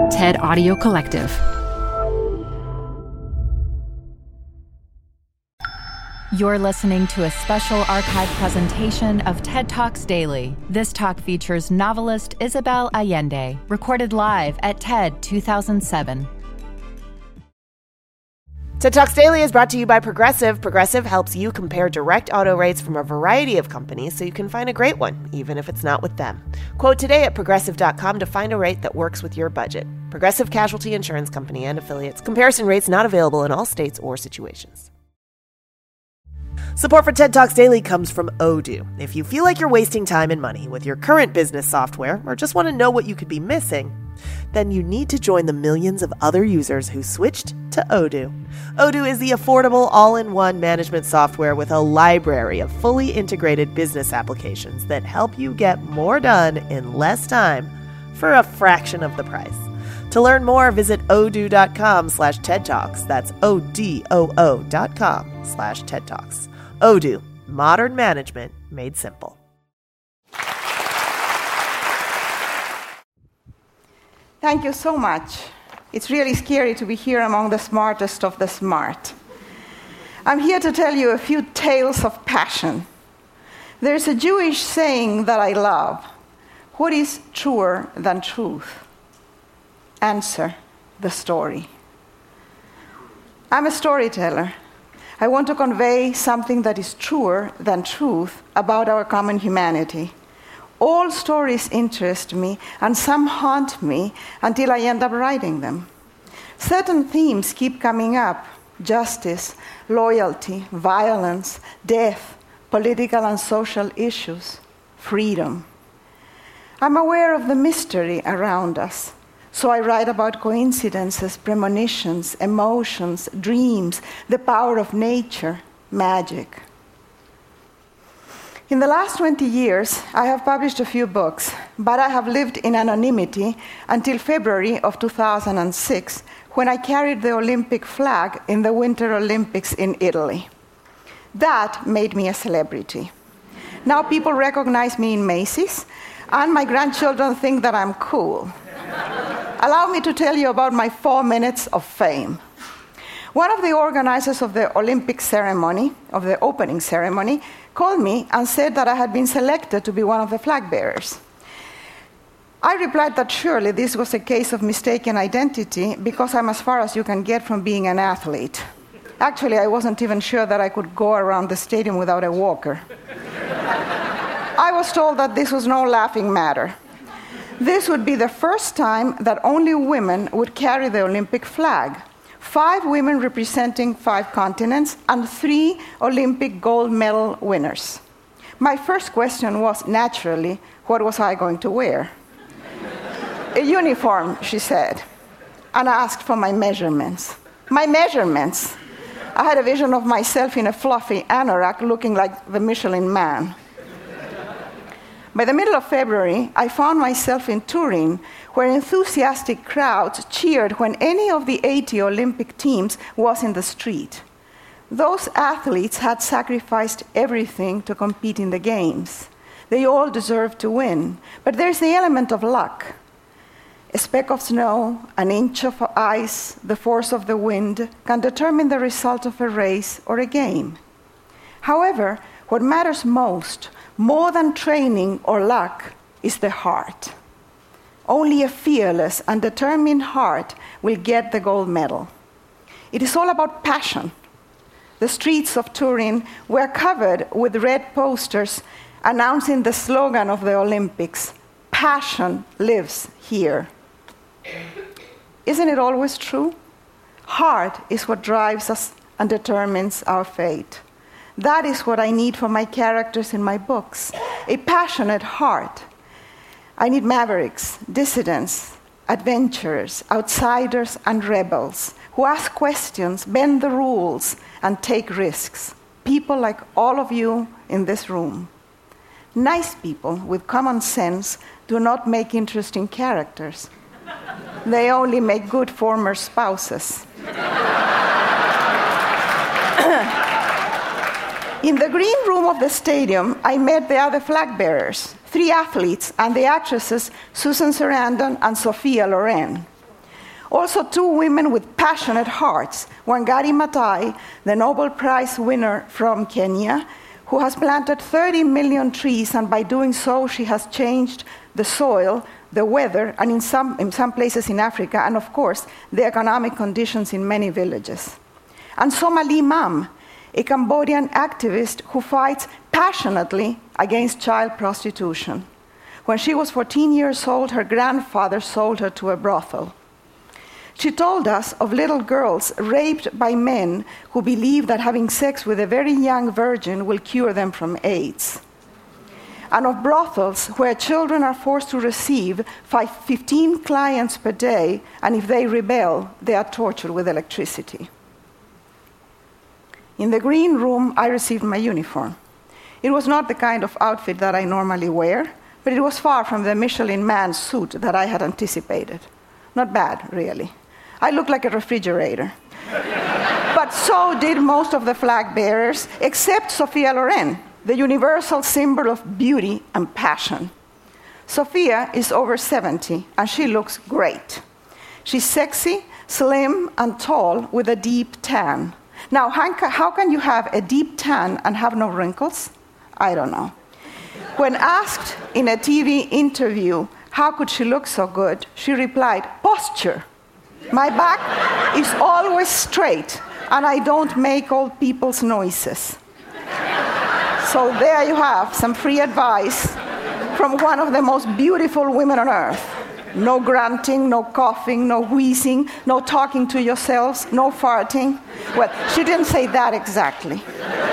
TED Audio Collective. You're listening to a special archive presentation of TED Talks Daily. This talk features novelist Isabel Allende, recorded live at TED 2007. TED Talks Daily is brought to you by Progressive. Progressive helps you compare direct auto rates from a variety of companies so you can find a great one, even if it's not with them. Quote today at Progressive.com to find a rate that works with your budget. Progressive Casualty Insurance Company and Affiliates. Comparison rates not available in all states or situations. Support for TED Talks Daily comes from Odoo. If you feel like you're wasting time and money with your current business software or just want to know what you could be missing, then you need to join the millions of other users who switched to Odoo. Odoo is the affordable all-in-one management software with a library of fully integrated business applications that help you get more done in less time for a fraction of the price. To learn more, visit odoo.com/TED Talks. That's ODOO.com/TED Talks. Odoo, modern management made simple. Thank you so much. It's really scary to be here among the smartest of the smart. I'm here to tell you a few tales of passion. There's a Jewish saying that I love. What is truer than truth? Answer, the story. I'm a storyteller. I want to convey something that is truer than truth about our common humanity. All stories interest me, and some haunt me until I end up writing them. Certain themes keep coming up: justice, loyalty, violence, death, political and social issues, freedom. I'm aware of the mystery around us, so I write about coincidences, premonitions, emotions, dreams, the power of nature, magic. In the last 20 years, I have published a few books, but I have lived in anonymity until February of 2006, when I carried the Olympic flag in the Winter Olympics in Italy. That made me a celebrity. Now people recognize me in Macy's, and my grandchildren think that I'm cool. Allow me to tell you about my 4 minutes of fame. One of the organizers of the Olympic ceremony, of the opening ceremony, called me and said that I had been selected to be one of the flag bearers. I replied that surely this was a case of mistaken identity because I'm as far as you can get from being an athlete. Actually, I wasn't even sure that I could go around the stadium without a walker. I was told that this was no laughing matter. This would be the first time that only women would carry the Olympic flag. 5 women representing 5 continents and 3 Olympic gold medal winners. My first question was, naturally, what was I going to wear? A uniform, she said, and I asked for my measurements. My measurements! I had a vision of myself in a fluffy anorak looking like the Michelin Man. By the middle of February, I found myself in Turin, where enthusiastic crowds cheered when any of the 80 Olympic teams was in the street. Those athletes had sacrificed everything to compete in the games. They all deserved to win, but there's the element of luck. A speck of snow, an inch of ice, the force of the wind can determine the result of a race or a game. However, what matters most, more than training or luck, is the heart. Only a fearless and determined heart will get the gold medal. It is all about passion. The streets of Turin were covered with red posters announcing the slogan of the Olympics: "Passion lives here." Isn't it always true? Heart is what drives us and determines our fate. That is what I need for my characters in my books: a passionate heart. I need mavericks, dissidents, adventurers, outsiders, and rebels who ask questions, bend the rules, and take risks. People like all of you in this room. Nice people with common sense do not make interesting characters. They only make good former spouses. In the green room of the stadium, I met the other flag bearers, 3 athletes, and the actresses Susan Sarandon and Sophia Loren. Also, two women with passionate hearts. Wangari Maathai, the Nobel Prize winner from Kenya, who has planted 30 million trees, and by doing so, she has changed the soil, the weather, and in some places in Africa, and of course, the economic conditions in many villages. And Somalie Mam, a Cambodian activist who fights passionately against child prostitution. When she was 14 years old, her grandfather sold her to a brothel. She told us of little girls raped by men who believe that having sex with a very young virgin will cure them from AIDS. And of brothels where children are forced to receive 15 clients per day, and if they rebel, they are tortured with electricity. In the green room, I received my uniform. It was not the kind of outfit that I normally wear, but it was far from the Michelin Man suit that I had anticipated. Not bad, really. I looked like a refrigerator. But so did most of the flag bearers, except Sophia Loren, the universal symbol of beauty and passion. Sophia is over 70, and she looks great. She's sexy, slim, and tall with a deep tan. Now, how can you have a deep tan and have no wrinkles? I don't know. When asked in a TV interview how could she look so good, she replied, "Posture. My back is always straight, and I don't make old people's noises." So there you have some free advice from one of the most beautiful women on earth. No grunting, no coughing, no wheezing, no talking to yourselves, no farting. Well, she didn't say that exactly.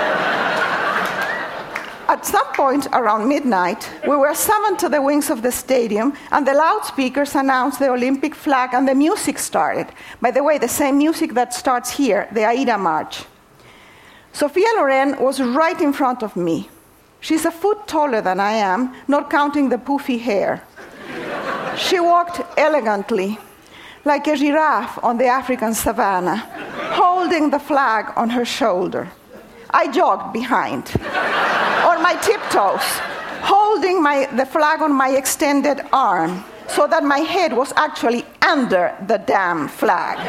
At some point around midnight, we were summoned to the wings of the stadium, and the loudspeakers announced the Olympic flag, and the music started. By the way, the same music that starts here, the Aida March. Sophia Loren was right in front of me. She's a foot taller than I am, not counting the poofy hair. She walked elegantly, like a giraffe on the African savannah, holding the flag on her shoulder. I jogged behind, on my tiptoes, holding the flag on my extended arm, so that my head was actually under the damn flag.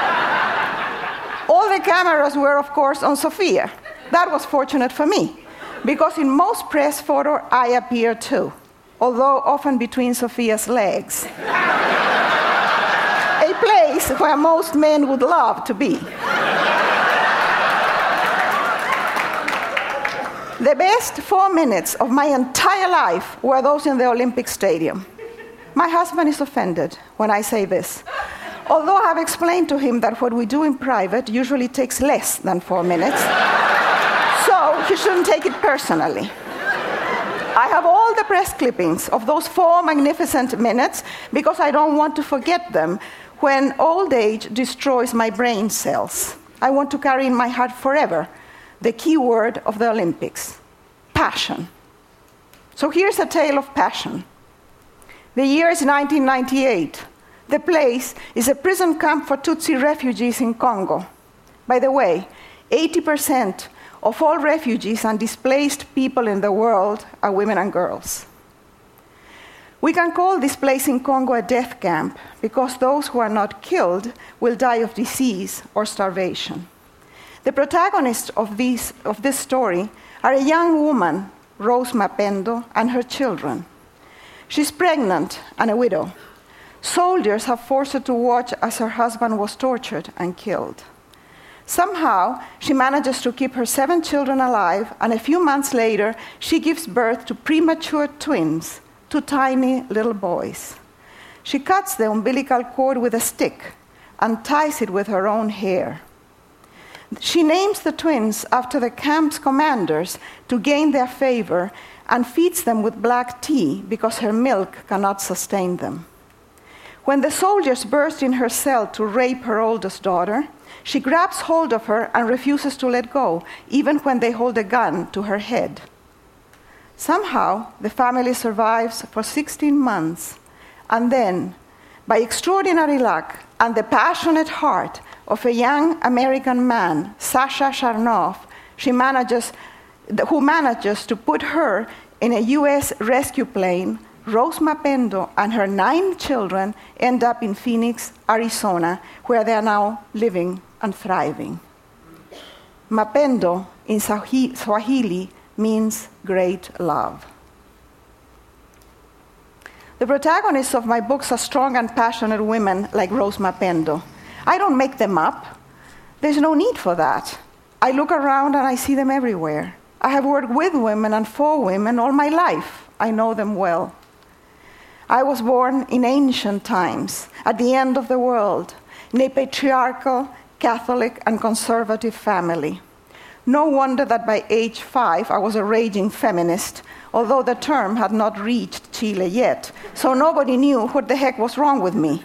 All the cameras were, of course, on Sophia. That was fortunate for me, because in most press photos, I appear too, although often between Sophia's legs. A place where most men would love to be. The best 4 minutes of my entire life were those in the Olympic Stadium. My husband is offended when I say this, although I have explained to him that what we do in private usually takes less than 4 minutes, so he shouldn't take it personally. I have all the press clippings of those 4 magnificent minutes because I don't want to forget them when old age destroys my brain cells. I want to carry in my heart forever the key word of the Olympics: passion. So here's a tale of passion. The year is 1998. The place is a prison camp for Tutsi refugees in Congo. By the way, 80% of all refugees and displaced people in the world are women and girls. We can call this place in Congo a death camp because those who are not killed will die of disease or starvation. The protagonists of this story are a young woman, Rose Mapendo, and her children. She's pregnant and a widow. Soldiers have forced her to watch as her husband was tortured and killed. Somehow, she manages to keep her 7 children alive, and a few months later, she gives birth to premature twins, 2 tiny little boys. She cuts the umbilical cord with a stick and ties it with her own hair. She names the twins after the camp's commanders to gain their favor and feeds them with black tea because her milk cannot sustain them. When the soldiers burst in her cell to rape her oldest daughter, she grabs hold of her and refuses to let go, even when they hold a gun to her head. Somehow, the family survives for 16 months, and then, by extraordinary luck and the passionate heart of a young American man, Sasha Sharnoff, who manages to put her in a U.S. rescue plane Rose Mapendo and her 9 children end up in Phoenix, Arizona, where they are now living and thriving. Mapendo in Swahili means great love. The protagonists of my books are strong and passionate women like Rose Mapendo. I don't make them up. There's no need for that. I look around and I see them everywhere. I have worked with women and for women all my life. I know them well. I was born in ancient times, at the end of the world, in a patriarchal, Catholic, and conservative family. No wonder that by age 5 I was a raging feminist, although the term had not reached Chile yet, so nobody knew what the heck was wrong with me.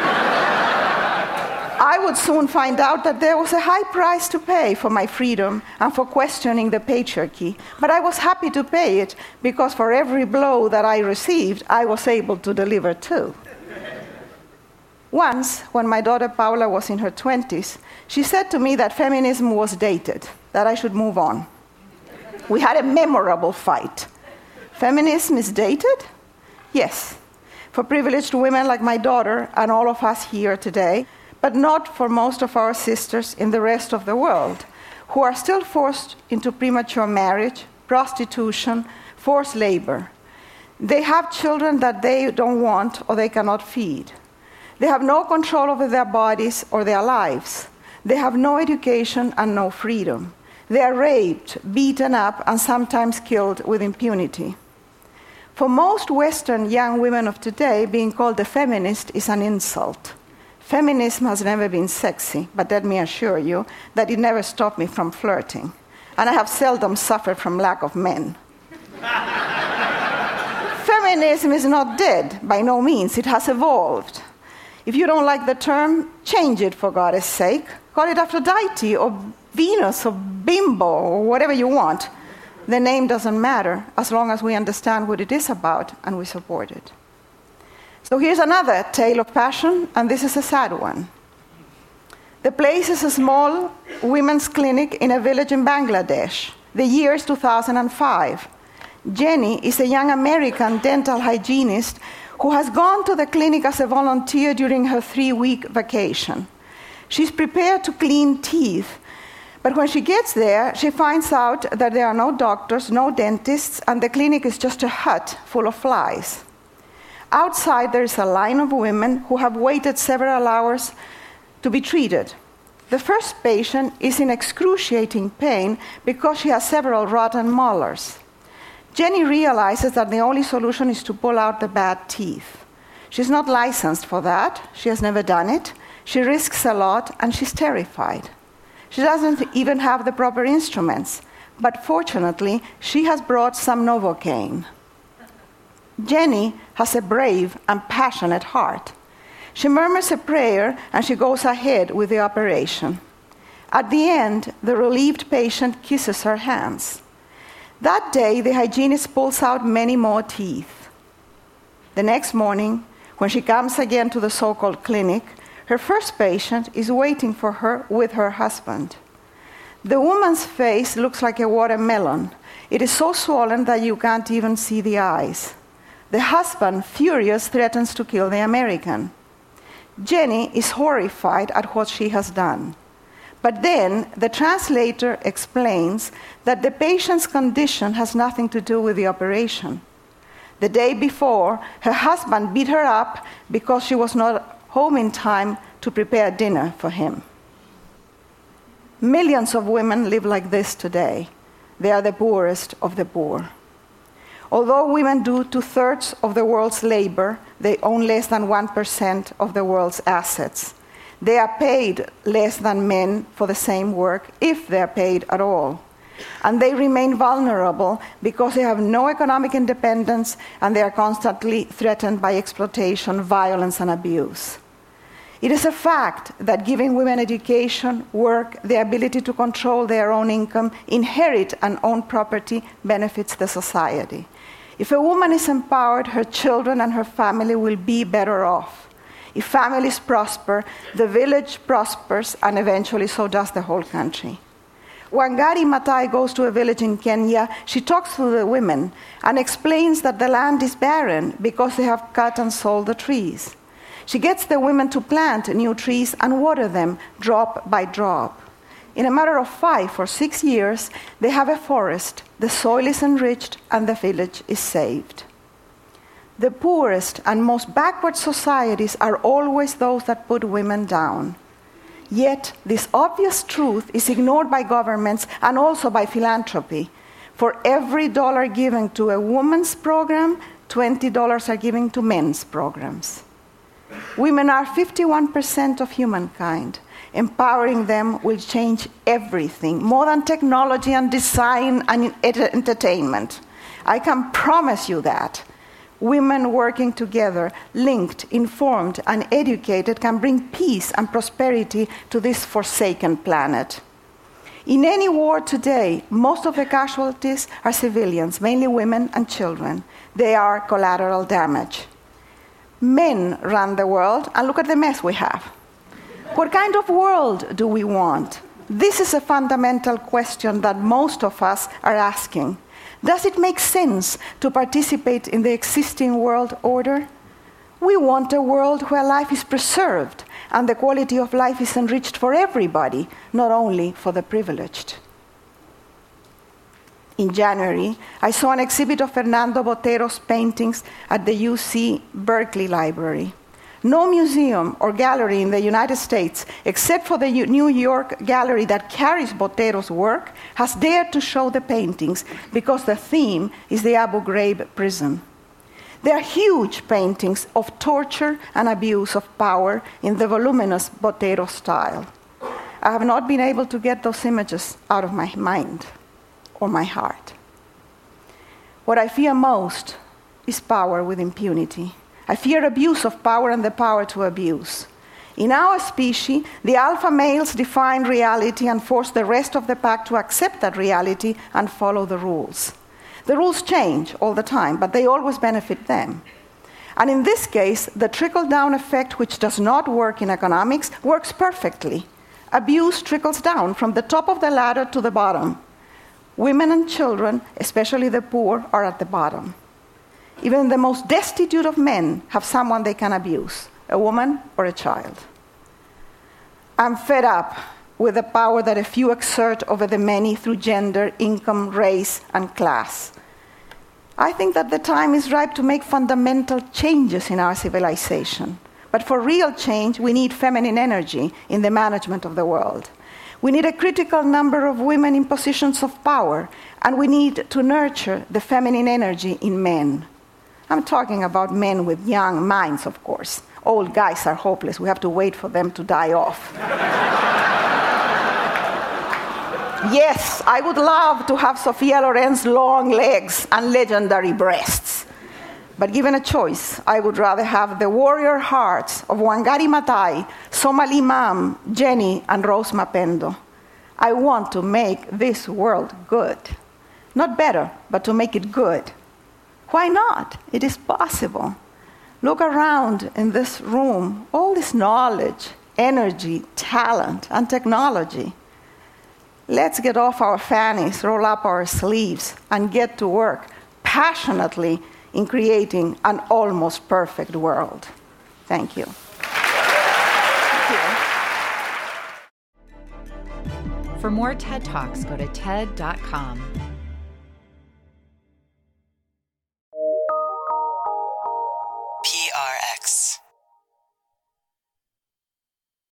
I would soon find out that there was a high price to pay for my freedom and for questioning the patriarchy, but I was happy to pay it because for every blow that I received, I was able to deliver too. Once, when my daughter Paula was in her 20s, she said to me that feminism was dated, that I should move on. We had a memorable fight. Feminism is dated? Yes, for privileged women like my daughter and all of us here today, but not for most of our sisters in the rest of the world, who are still forced into premature marriage, prostitution, forced labor. They have children that they don't want or they cannot feed. They have no control over their bodies or their lives. They have no education and no freedom. They are raped, beaten up, and sometimes killed with impunity. For most Western young women of today, being called a feminist is an insult. Feminism has never been sexy, but let me assure you that it never stopped me from flirting. And I have seldom suffered from lack of men. Feminism is not dead, by no means. It has evolved. If you don't like the term, change it for God's sake. Call it Aphrodite or Venus or Bimbo or whatever you want. The name doesn't matter as long as we understand what it is about and we support it. So here's another tale of passion, and this is a sad one. The place is a small women's clinic in a village in Bangladesh. The year is 2005. Jenny is a young American dental hygienist who has gone to the clinic as a volunteer during her 3-week vacation. She's prepared to clean teeth, but when she gets there, she finds out that there are no doctors, no dentists, and the clinic is just a hut full of flies. Outside, there is a line of women who have waited several hours to be treated. The first patient is in excruciating pain because she has several rotten molars. Jenny realizes that the only solution is to pull out the bad teeth. She's not licensed for that. She has never done it. She risks a lot, and she's terrified. She doesn't even have the proper instruments, but fortunately, she has brought some Novocaine. Jenny has a brave and passionate heart. She murmurs a prayer, and she goes ahead with the operation. At the end, the relieved patient kisses her hands. That day, the hygienist pulls out many more teeth. The next morning, when she comes again to the so-called clinic, her first patient is waiting for her with her husband. The woman's face looks like a watermelon. It is so swollen that you can't even see the eyes. The husband, furious, threatens to kill the American. Jenny is horrified at what she has done. But then the translator explains that the patient's condition has nothing to do with the operation. The day before, her husband beat her up because she was not home in time to prepare dinner for him. Millions of women live like this today. They are the poorest of the poor. Although women do 2/3 of the world's labor, they own less than 1% of the world's assets. They are paid less than men for the same work, if they are paid at all. And they remain vulnerable because they have no economic independence and they are constantly threatened by exploitation, violence, and abuse. It is a fact that giving women education, work, the ability to control their own income, inherit and own property benefits the society. If a woman is empowered, her children and her family will be better off. If families prosper, the village prospers, and eventually so does the whole country. Wangari Maathai goes to a village in Kenya. She talks to the women and explains that the land is barren because they have cut and sold the trees. She gets the women to plant new trees and water them drop by drop. In a matter of 5 or 6 years, they have a forest, the soil is enriched, and the village is saved. The poorest and most backward societies are always those that put women down. Yet, this obvious truth is ignored by governments and also by philanthropy. For every $1 given to a woman's program, $20 are given to men's programs. Women are 51% of humankind. Empowering them will change everything, more than technology and design and entertainment. I can promise you that. Women working together, linked, informed, and educated can bring peace and prosperity to this forsaken planet. In any war today, most of the casualties are civilians, mainly women and children. They are collateral damage. Men run the world, and look at the mess we have. What kind of world do we want? This is a fundamental question that most of us are asking. Does it make sense to participate in the existing world order? We want a world where life is preserved and the quality of life is enriched for everybody, not only for the privileged. In January, I saw an exhibit of Fernando Botero's paintings at the UC Berkeley Library. No museum or gallery in the United States, except for the New York gallery that carries Botero's work, has dared to show the paintings because the theme is the Abu Ghraib prison. They are huge paintings of torture and abuse of power in the voluminous Botero style. I have not been able to get those images out of my mind or my heart. What I fear most is power with impunity. I fear abuse of power and the power to abuse. In our species, the alpha males define reality and force the rest of the pack to accept that reality and follow the rules. The rules change all the time, but they always benefit them. And in this case, the trickle-down effect, which does not work in economics, works perfectly. Abuse trickles down from the top of the ladder to the bottom. Women and children, especially the poor, are at the bottom. Even the most destitute of men have someone they can abuse, a woman or a child. I'm fed up with the power that a few exert over the many through gender, income, race, and class. I think that the time is ripe to make fundamental changes in our civilization. But for real change, we need feminine energy in the management of the world. We need a critical number of women in positions of power, and we need to nurture the feminine energy in men. I'm talking about men with young minds, of course. Old guys are hopeless. We have to wait for them to die off. Yes, I would love to have Sophia Loren's long legs and legendary breasts. But given a choice, I would rather have the warrior hearts of Wangari Maathai, Somali Mam, Jenny, and Rose Mapendo. I want to make this world good. Not better, but to make it good. Why not? It is possible. Look around in this room, all this knowledge, energy, talent, and technology. Let's get off our fannies, roll up our sleeves, and get to work passionately in creating an almost perfect world. Thank you. For more TED Talks, go to TED.com.